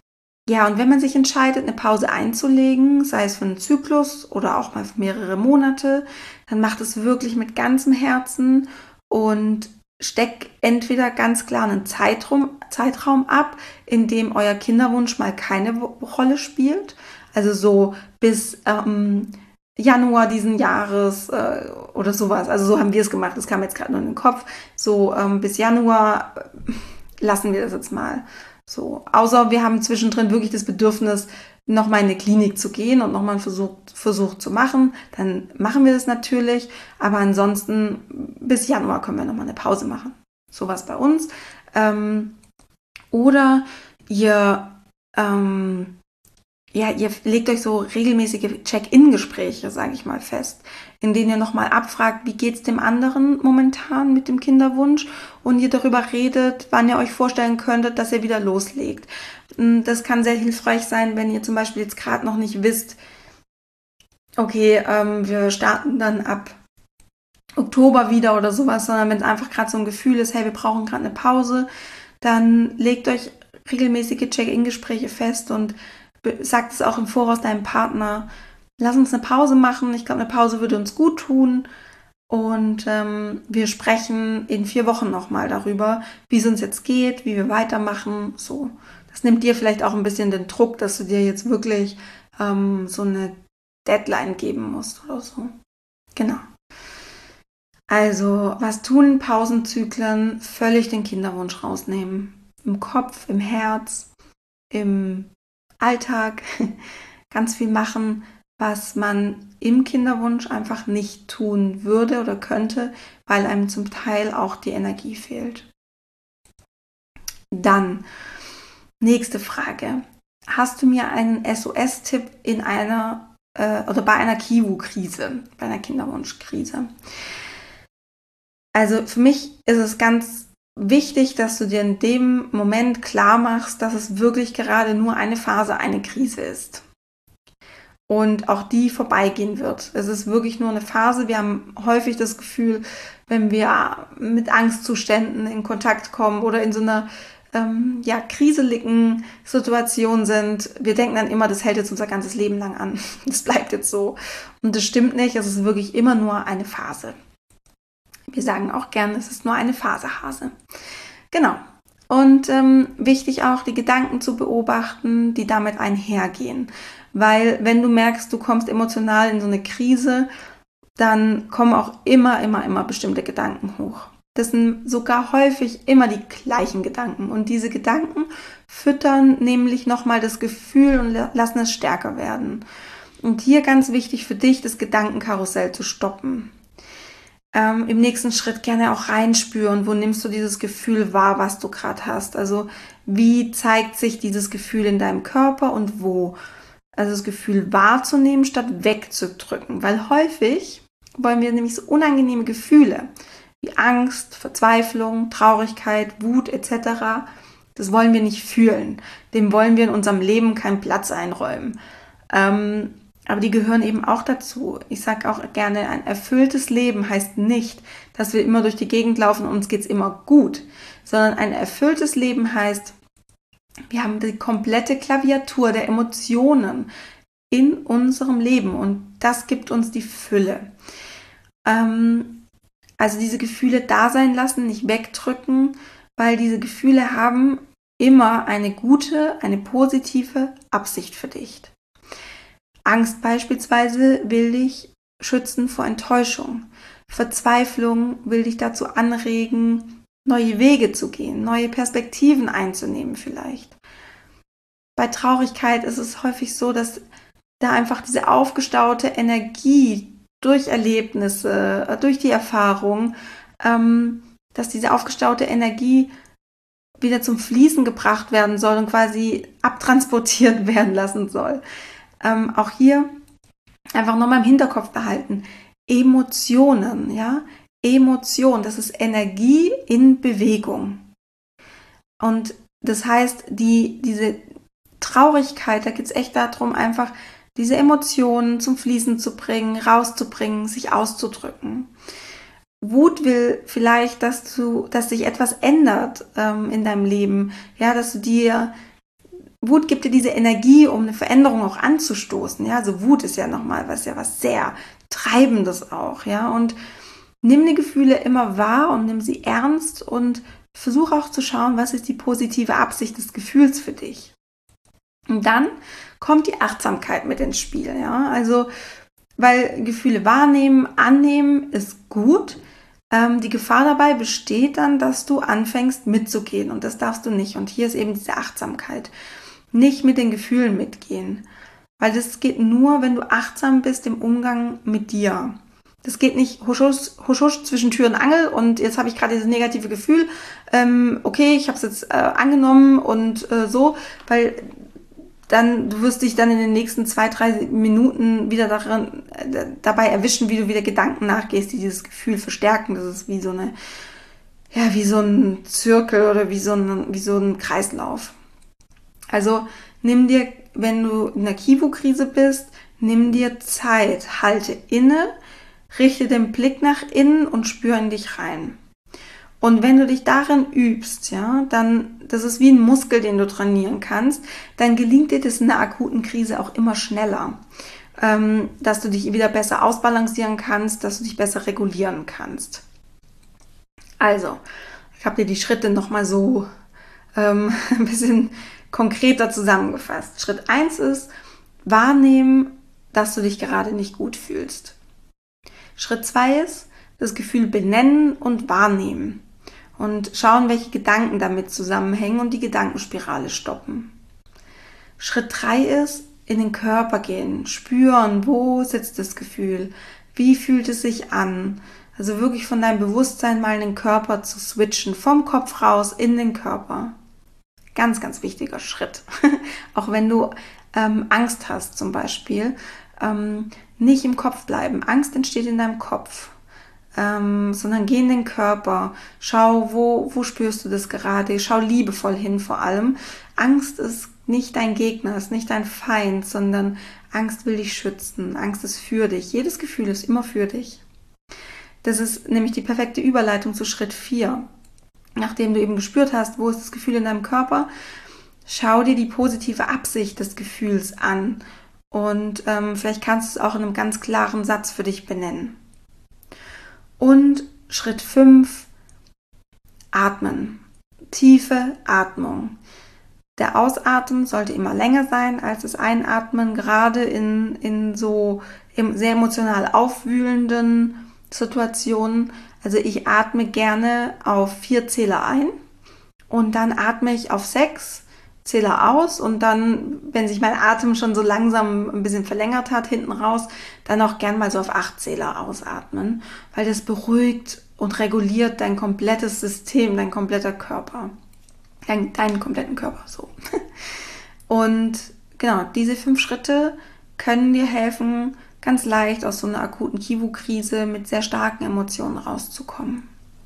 A: Ja, und wenn man sich entscheidet, eine Pause einzulegen, sei es für einen Zyklus oder auch mal für mehrere Monate, dann macht es wirklich mit ganzem Herzen und steckt entweder ganz klar einen Zeitraum, Zeitraum ab, in dem euer Kinderwunsch mal keine Rolle spielt. Also so bis ähm, Januar diesen Jahres äh, oder sowas. Also so haben wir es gemacht. Das kam jetzt gerade nur in den Kopf. So ähm, bis Januar äh, lassen wir das jetzt mal. So, außer wir haben zwischendrin wirklich das Bedürfnis, nochmal in eine Klinik zu gehen und nochmal einen Versuch, Versuch zu machen, dann machen wir das natürlich. Aber ansonsten bis Januar können wir nochmal eine Pause machen. Sowas bei uns. Ähm, oder ihr, ähm, ja, ihr legt euch so regelmäßige Check-in-Gespräche, sage ich mal, fest, in denen ihr nochmal abfragt, wie geht's dem anderen momentan mit dem Kinderwunsch und ihr darüber redet, wann ihr euch vorstellen könntet, dass ihr wieder loslegt. Das kann sehr hilfreich sein, wenn ihr zum Beispiel jetzt gerade noch nicht wisst, okay, ähm, wir starten dann ab Oktober wieder oder sowas, sondern wenn es einfach gerade so ein Gefühl ist, hey, wir brauchen gerade eine Pause, dann legt euch regelmäßige Check-in-Gespräche fest und sagt es auch im Voraus deinem Partner, lass uns eine Pause machen, ich glaube, eine Pause würde uns gut tun und ähm, wir sprechen in vier Wochen nochmal darüber, wie es uns jetzt geht, wie wir weitermachen, so. Das nimmt dir vielleicht auch ein bisschen den Druck, dass du dir jetzt wirklich ähm, so eine Deadline geben musst oder so. Genau. Also, was tun Pausenzyklen? Völlig den Kinderwunsch rausnehmen. Im Kopf, im Herz, im Alltag. Ganz viel machen, was man im Kinderwunsch einfach nicht tun würde oder könnte, weil einem zum Teil auch die Energie fehlt. Dann, nächste Frage. Hast du mir einen S O S-Tipp in einer äh, oder bei einer K I W U-Krise, bei einer Kinderwunschkrise? Also für mich ist es ganz wichtig, dass du dir in dem Moment klar machst, dass es wirklich gerade nur eine Phase, eine Krise ist. Und auch die vorbeigehen wird. Es ist wirklich nur eine Phase. Wir haben häufig das Gefühl, wenn wir mit Angstzuständen in Kontakt kommen oder in so einer ähm, ja, kriseligen Situation sind, wir denken dann immer, das hält jetzt unser ganzes Leben lang an. Das bleibt jetzt so. Und das stimmt nicht. Es ist wirklich immer nur eine Phase. Wir sagen auch gerne, es ist nur eine Phase, Hase. Genau. Und ähm, wichtig auch, die Gedanken zu beobachten, die damit einhergehen. Weil wenn du merkst, du kommst emotional in so eine Krise, dann kommen auch immer, immer, immer bestimmte Gedanken hoch. Das sind sogar häufig immer die gleichen Gedanken. Und diese Gedanken füttern nämlich nochmal das Gefühl und lassen es stärker werden. Und hier ganz wichtig für dich, das Gedankenkarussell zu stoppen. Ähm, im nächsten Schritt gerne auch reinspüren, wo nimmst du dieses Gefühl wahr, was du gerade hast. Also wie zeigt sich dieses Gefühl in deinem Körper und wo? Also das Gefühl wahrzunehmen, statt wegzudrücken. Weil häufig wollen wir nämlich so unangenehme Gefühle wie Angst, Verzweiflung, Traurigkeit, Wut et cetera. Das wollen wir nicht fühlen. Dem wollen wir in unserem Leben keinen Platz einräumen. Ähm, aber die gehören eben auch dazu. Ich sage auch gerne, ein erfülltes Leben heißt nicht, dass wir immer durch die Gegend laufen und uns geht's immer gut, sondern ein erfülltes Leben heißt, wir haben die komplette Klaviatur der Emotionen in unserem Leben und das gibt uns die Fülle. Ähm, also diese Gefühle da sein lassen, nicht wegdrücken, weil diese Gefühle haben immer eine gute, eine positive Absicht für dich. Angst beispielsweise will dich schützen vor Enttäuschung. Verzweiflung will dich dazu anregen, neue Wege zu gehen, neue Perspektiven einzunehmen vielleicht. Bei Traurigkeit ist es häufig so, dass da einfach diese aufgestaute Energie durch Erlebnisse, durch die Erfahrung, ähm, dass diese aufgestaute Energie wieder zum Fließen gebracht werden soll und quasi abtransportiert werden lassen soll. Ähm, auch hier einfach nochmal im Hinterkopf behalten. Emotionen, ja, Emotion, das ist Energie in Bewegung. Und das heißt, die, diese Traurigkeit, da geht es echt darum, einfach diese Emotionen zum Fließen zu bringen, rauszubringen, sich auszudrücken. Wut will vielleicht, dass du, dass sich etwas ändert ähm, in deinem Leben, ja, dass du dir Wut gibt dir diese Energie, um eine Veränderung auch anzustoßen. Ja, also Wut ist ja nochmal was, ja was sehr Treibendes auch. Ja, und nimm die Gefühle immer wahr und nimm sie ernst und versuch auch zu schauen, was ist die positive Absicht des Gefühls für dich. Und dann kommt die Achtsamkeit mit ins Spiel. Ja, also weil Gefühle wahrnehmen, annehmen ist gut. Ähm, die Gefahr dabei besteht dann, dass du anfängst mitzugehen und das darfst du nicht. Und hier ist eben diese Achtsamkeit. Nicht mit den Gefühlen mitgehen, weil das geht nur, wenn du achtsam bist im Umgang mit dir. Das geht nicht husch husch, husch, husch zwischen Tür und Angel und jetzt habe ich gerade dieses negative Gefühl. Ähm, okay, ich habe es jetzt äh, angenommen und äh, so, weil dann, du wirst dich dann in den nächsten zwei, drei Minuten wieder daran, äh, dabei erwischen, wie du wieder Gedanken nachgehst, die dieses Gefühl verstärken. Das ist wie so eine, ja, wie so ein Zirkel oder wie so ein, wie so ein Kreislauf. Also nimm dir, wenn du in der Kivu-Krise bist, nimm dir Zeit, halte inne, richte den Blick nach innen und spür in dich rein. Und wenn du dich darin übst, ja, dann, das ist wie ein Muskel, den du trainieren kannst, dann gelingt dir das in einer akuten Krise auch immer schneller. Ähm, dass du dich wieder besser ausbalancieren kannst, dass du dich besser regulieren kannst. Also, ich habe dir die Schritte nochmal so ähm, ein bisschen konkreter zusammengefasst. Schritt eins ist, wahrnehmen, dass du dich gerade nicht gut fühlst. Schritt zwei ist, das Gefühl benennen und wahrnehmen. Und schauen, welche Gedanken damit zusammenhängen und die Gedankenspirale stoppen. Schritt drei ist, in den Körper gehen, spüren, wo sitzt das Gefühl, wie fühlt es sich an. Also wirklich von deinem Bewusstsein mal in den Körper zu switchen, vom Kopf raus in den Körper. Ganz, ganz wichtiger Schritt. Auch wenn du ähm, Angst hast zum Beispiel, ähm, nicht im Kopf bleiben. Angst entsteht in deinem Kopf. Ähm, sondern geh in den Körper, schau, wo, wo spürst du das gerade, schau liebevoll hin vor allem. Angst ist nicht dein Gegner, ist nicht dein Feind, sondern Angst will dich schützen, Angst ist für dich, jedes Gefühl ist immer für dich. Das ist nämlich die perfekte Überleitung zu Schritt vier. Nachdem du eben gespürt hast, wo ist das Gefühl in deinem Körper, schau dir die positive Absicht des Gefühls an und ähm, vielleicht kannst du es auch in einem ganz klaren Satz für dich benennen. Und Schritt fünf, atmen. Tiefe Atmung. Der Ausatmen sollte immer länger sein als das Einatmen, gerade in, in so sehr emotional aufwühlenden Situationen. Also ich atme gerne auf vier Zähler ein und dann atme ich auf sechs Zähler aus und dann, wenn sich mein Atem schon so langsam ein bisschen verlängert hat, hinten raus, dann auch gern mal so auf acht Zähler ausatmen, weil das beruhigt und reguliert dein komplettes System, dein kompletter Körper, dein, deinen kompletten Körper so. Und genau, diese fünf Schritte können dir helfen, ganz leicht aus so einer akuten Kivu-Krise mit sehr starken Emotionen rauszukommen.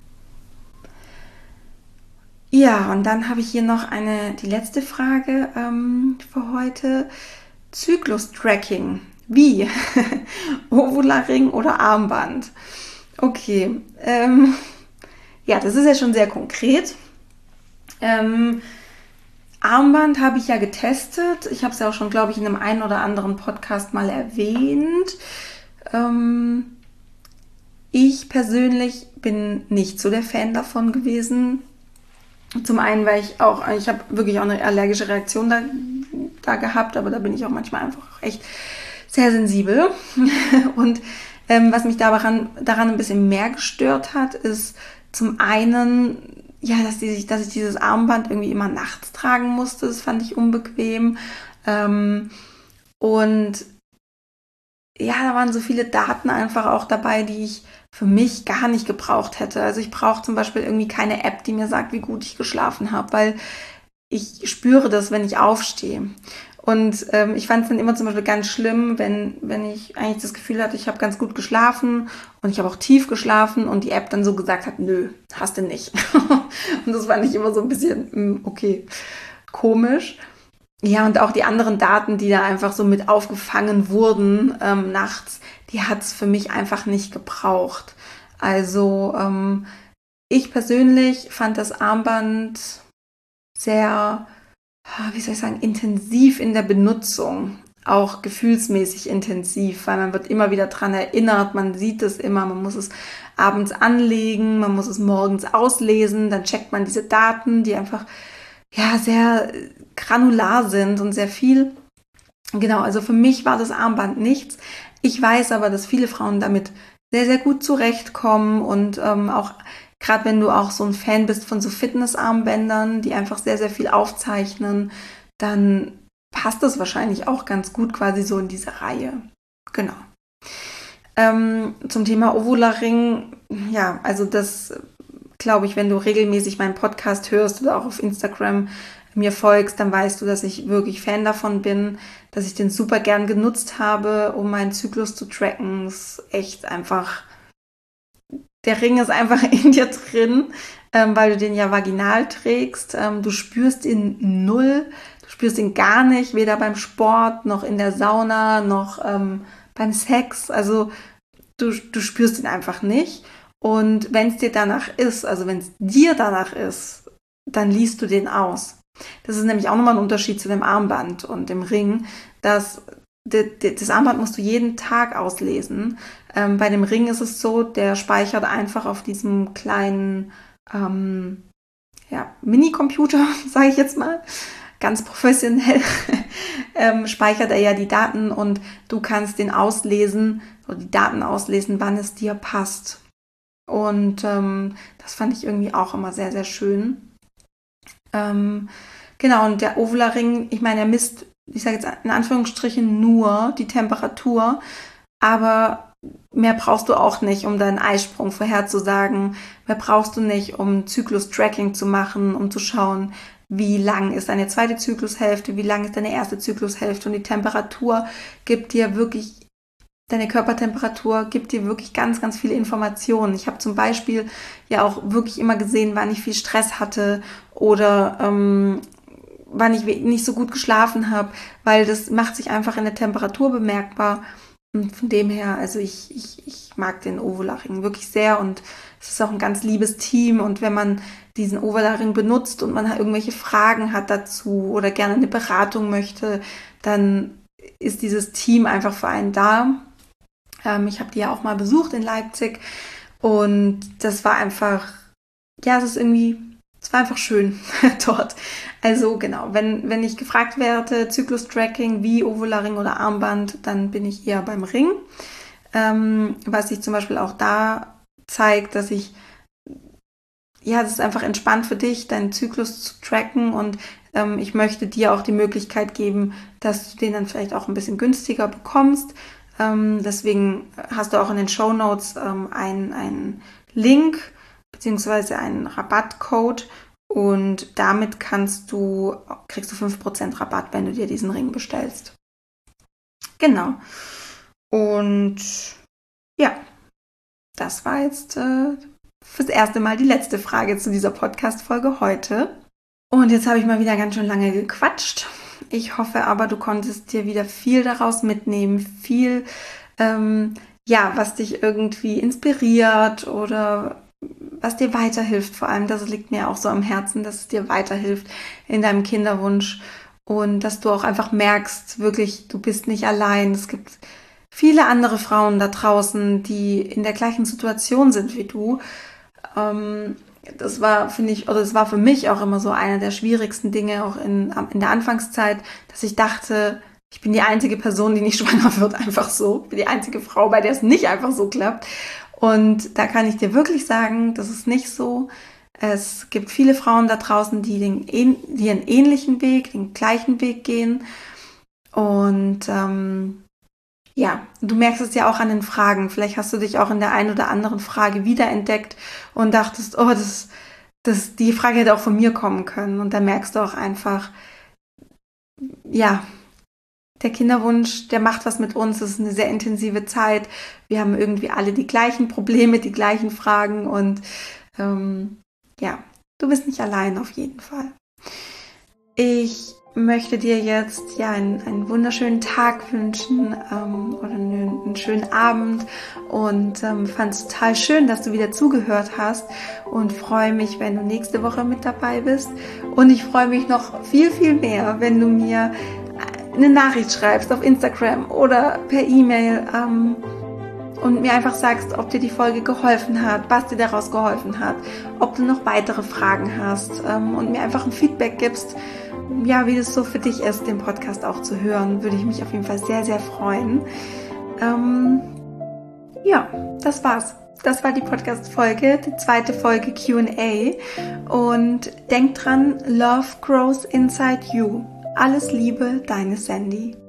A: Ja, und dann habe ich hier noch eine, die letzte Frage ähm, für heute. Zyklus-Tracking. Wie? Ovularing oder Armband? Okay. Ähm, ja, das ist ja schon sehr konkret. Ähm, Armband habe ich ja getestet. Ich habe es ja auch schon, glaube ich, in einem einen oder anderen Podcast mal erwähnt. Ähm, ich persönlich bin nicht so der Fan davon gewesen. Zum einen, weil ich auch, ich habe wirklich auch eine allergische Reaktion da, da gehabt, aber da bin ich auch manchmal einfach echt sehr sensibel. Und ähm, was mich daran, daran ein bisschen mehr gestört hat, ist zum einen, ja, dass, die, dass ich dieses Armband irgendwie immer nachts tragen musste. Das fand ich unbequem. Ähm, und ja, da waren so viele Daten einfach auch dabei, die ich für mich gar nicht gebraucht hätte. Also ich brauche zum Beispiel irgendwie keine App, die mir sagt, wie gut ich geschlafen habe, weil ich spüre das, wenn ich aufstehe. Und ähm, ich fand es dann immer zum Beispiel ganz schlimm, wenn, wenn ich eigentlich das Gefühl hatte, ich habe ganz gut geschlafen und ich habe auch tief geschlafen und die App dann so gesagt hat, nö, hast du nicht. Und das fand ich immer so ein bisschen, okay, komisch. Ja, und auch die anderen Daten, die da einfach so mit aufgefangen wurden ähm, nachts, die hat es für mich einfach nicht gebraucht. Also ähm, ich persönlich fand das Armband sehr wie soll ich sagen, intensiv in der Benutzung. Auch gefühlsmäßig intensiv, weil man wird immer wieder dran erinnert, man sieht es immer, man muss es abends anlegen, man muss es morgens auslesen, dann checkt man diese Daten, die einfach ja sehr granular sind und sehr viel. Genau, also für mich war das Armband nichts. Ich weiß aber, dass viele Frauen damit sehr, sehr gut zurechtkommen und ähm, auch gerade wenn du auch so ein Fan bist von so Fitnessarmbändern, die einfach sehr, sehr viel aufzeichnen, dann passt das wahrscheinlich auch ganz gut quasi so in diese Reihe. Genau. Ähm, zum Thema Ovularing, ja, also das glaube ich, wenn du regelmäßig meinen Podcast hörst oder auch auf Instagram mir folgst, dann weißt du, dass ich wirklich Fan davon bin, dass ich den super gern genutzt habe, um meinen Zyklus zu tracken. Das ist echt einfach, der Ring ist einfach in dir drin, ähm, weil du den ja vaginal trägst. Ähm, du spürst ihn null, du spürst ihn gar nicht, weder beim Sport, noch in der Sauna, noch ähm, beim Sex. Also du, du spürst ihn einfach nicht. Und wenn es dir danach ist, also wenn es dir danach ist, dann liest du den aus. Das ist nämlich auch nochmal ein Unterschied zu dem Armband und dem Ring, dass das Armband musst du jeden Tag auslesen. Ähm, bei dem Ring ist es so, der speichert einfach auf diesem kleinen ähm, ja, Mini-Computer, sage ich jetzt mal, ganz professionell, ähm, speichert er ja die Daten und du kannst den auslesen oder die Daten auslesen, wann es dir passt. Und ähm, das fand ich irgendwie auch immer sehr, sehr schön. Ähm, genau, und der Ovula-Ring, ich meine, er misst, ich sage jetzt in Anführungsstrichen nur die Temperatur, aber mehr brauchst du auch nicht, um deinen Eisprung vorherzusagen. Mehr brauchst du nicht, um Zyklus-Tracking zu machen, um zu schauen, wie lang ist deine zweite Zyklushälfte, wie lang ist deine erste Zyklushälfte. Und die Temperatur gibt dir wirklich, deine Körpertemperatur gibt dir wirklich ganz, ganz viele Informationen. Ich habe zum Beispiel ja auch wirklich immer gesehen, wann ich viel Stress hatte oder ähm, wann ich nicht so gut geschlafen habe, weil das macht sich einfach in der Temperatur bemerkbar. Und von dem her, also ich, ich, ich mag den Ovula-Ring wirklich sehr und es ist auch ein ganz liebes Team und wenn man diesen Ovula-Ring benutzt und man irgendwelche Fragen hat dazu oder gerne eine Beratung möchte, dann ist dieses Team einfach für einen da. Ähm, ich habe die ja auch mal besucht in Leipzig und das war einfach, ja, es ist irgendwie, es war einfach schön dort. Also genau, wenn, wenn ich gefragt werde, Zyklus-Tracking wie Ovula-Ring oder Armband, dann bin ich eher beim Ring. Ähm, was sich zum Beispiel auch da zeigt, dass ich, ja, das ist einfach entspannt für dich, deinen Zyklus zu tracken und ähm, ich möchte dir auch die Möglichkeit geben, dass du den dann vielleicht auch ein bisschen günstiger bekommst. Ähm, deswegen hast du auch in den Shownotes ähm, einen, einen Link beziehungsweise einen Rabattcode und damit kannst du, kriegst du fünf Prozent Rabatt, wenn du dir diesen Ring bestellst. Genau. Und ja, das war jetzt äh, fürs erste Mal die letzte Frage zu dieser Podcast-Folge heute. Und jetzt habe ich mal wieder ganz schön lange gequatscht. Ich hoffe aber, du konntest dir wieder viel daraus mitnehmen, viel, ähm, ja, was dich irgendwie inspiriert oder was dir weiterhilft. Vor allem, das liegt mir auch so am Herzen, dass es dir weiterhilft in deinem Kinderwunsch und dass du auch einfach merkst, wirklich, du bist nicht allein. Es gibt viele andere Frauen da draußen, die in der gleichen Situation sind wie du. Ähm, das war, finde ich, oder es war für mich auch immer so einer der schwierigsten Dinge, auch in, in der Anfangszeit, dass ich dachte, ich bin die einzige Person, die nicht schwanger wird, einfach so. Ich bin die einzige Frau, bei der es nicht einfach so klappt. Und da kann ich dir wirklich sagen, das ist nicht so. Es gibt viele Frauen da draußen, die, den, die einen ähnlichen Weg, den gleichen Weg gehen. Und ähm, ja, du merkst es ja auch an den Fragen. Vielleicht hast du dich auch in der einen oder anderen Frage wiederentdeckt und dachtest, oh, das, das, die Frage hätte auch von mir kommen können. Und da merkst du auch einfach, ja, der Kinderwunsch, der macht was mit uns. Es ist eine sehr intensive Zeit. Wir haben irgendwie alle die gleichen Probleme, die gleichen Fragen und ähm, ja, du bist nicht allein auf jeden Fall. Ich möchte dir jetzt ja einen, einen wunderschönen Tag wünschen ähm, oder einen, einen schönen Abend und ähm, fand es total schön, dass du wieder zugehört hast und freue mich, wenn du nächste Woche mit dabei bist. Und ich freue mich noch viel, viel mehr, wenn du mir eine Nachricht schreibst auf Instagram oder per E-Mail ähm, und mir einfach sagst, ob dir die Folge geholfen hat, was dir daraus geholfen hat, ob du noch weitere Fragen hast ähm, und mir einfach ein Feedback gibst, ja, wie das so für dich ist, den Podcast auch zu hören, würde ich mich auf jeden Fall sehr, sehr freuen. Ähm, ja, das war's. Das war die Podcast-Folge, die zweite Folge Q and A. Und denk dran, Love grows inside you. Alles Liebe, deine Sandy.